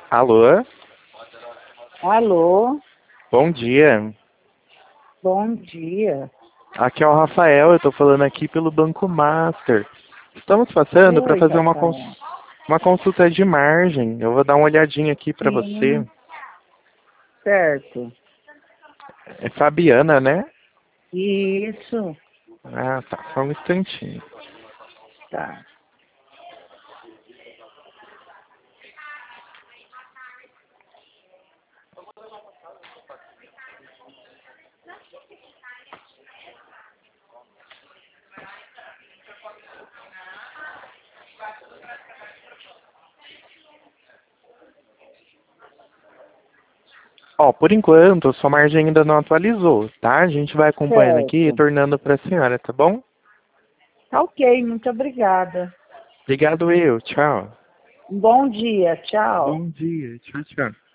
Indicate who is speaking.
Speaker 1: Alô?
Speaker 2: Alô,
Speaker 1: Bom dia.
Speaker 2: bom dia.
Speaker 1: Aqui é o Rafael, eu estou falando aqui pelo Banco Master. Estamos passando para
Speaker 2: Oi,
Speaker 1: fazer
Speaker 2: Rafael.
Speaker 1: uma consulta de margem. Eu vou dar uma olhadinha aqui para você.
Speaker 2: Sim, certo.
Speaker 1: É Fabiana, né?
Speaker 2: Isso,
Speaker 1: Ah, tá. Só um instantinho.
Speaker 2: tá.
Speaker 1: Ó, por enquanto, sua margem ainda não atualizou, tá? A gente vai acompanhando aqui e
Speaker 2: Certo.
Speaker 1: retornando para a senhora, tá bom?
Speaker 2: Tá ok, muito obrigada.
Speaker 1: Obrigado eu. Tchau.
Speaker 2: Bom dia, tchau.
Speaker 1: Bom dia. Tchau, tchau.